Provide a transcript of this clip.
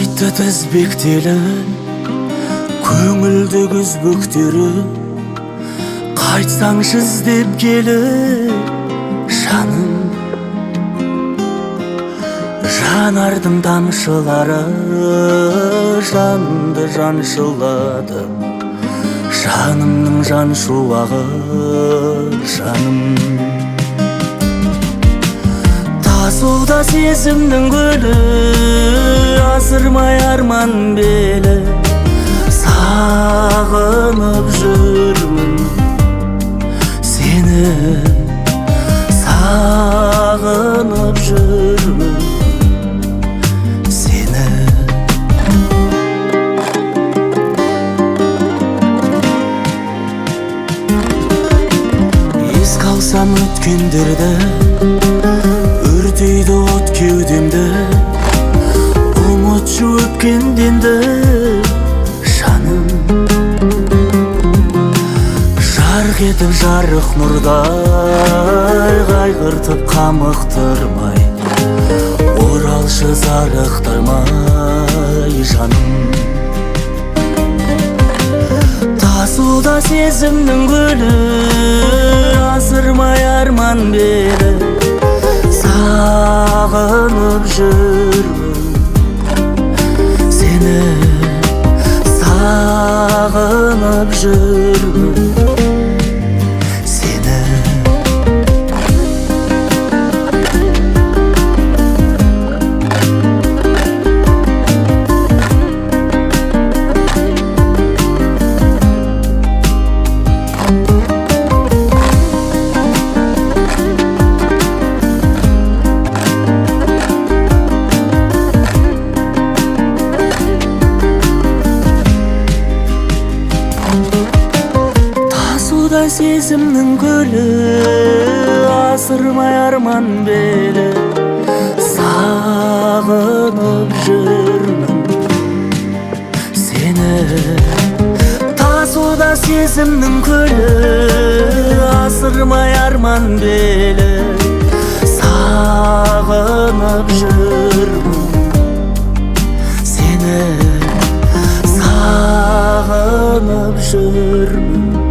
Қайтты тізбектелін көңілді күз бөктері, қайтсаңшы іздеп келіп жаным. Жанардың тамшылары жанды жаншылады, жанымның жан шуағы жаным. Тасуда сезімнің гүлі, асырмай арман белі, сағынып жүрмін сені, сағынып жүрмін сені. Еске алсам өткендерді, өртейді от кеудемді, ұмытшы өткенденді жаным. Жарқ етіп жарық нұрдай, қайғыртып қамықтырмай, оралшы зарықтырмай жаным. Тасуда сезімнің гүлі, асырмай арман белі, сағынып жүрмін сені, сағынып жүрмін сені. Сезімнің гүлі, асырмай арман белі, сағынып жүрмін сені. Тасуда сезімнің гүлі, асырмай арман белі, сағынып жүрмін сені, сағынып жүрмін.